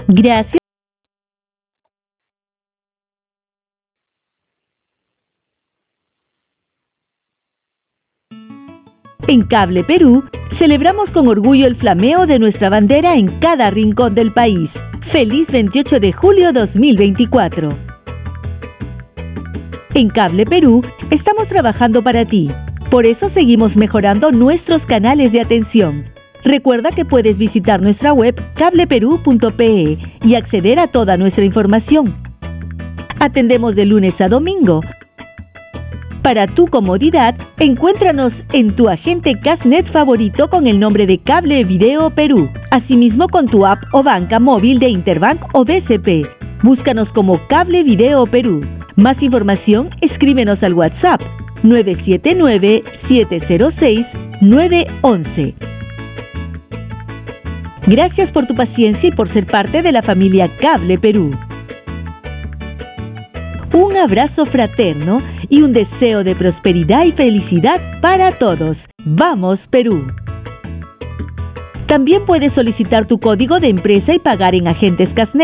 Gracias. En Cable Perú, celebramos con orgullo el flameo de nuestra bandera en cada rincón del país. ¡Feliz 28 de julio 2024! En Cable Perú, estamos trabajando para ti. Por eso seguimos mejorando nuestros canales de atención. Recuerda que puedes visitar nuestra web cableperú.pe y acceder a toda nuestra información. Atendemos de lunes a domingo. Para tu comodidad, encuéntranos en tu agente Casnet favorito con el nombre de Cable Video Perú. Asimismo con tu app o banca móvil de Interbank o BCP. Búscanos como Cable Video Perú. Más información, escríbenos al WhatsApp 979-706-911. Gracias por tu paciencia y por ser parte de la familia Cable Perú. Un abrazo fraterno y un deseo de prosperidad y felicidad para todos. ¡Vamos, Perú! También puedes solicitar tu código de empresa y pagar en agentes Casnet.